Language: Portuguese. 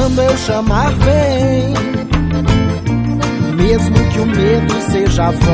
quando eu chamar vem, mesmo que o medo seja a voz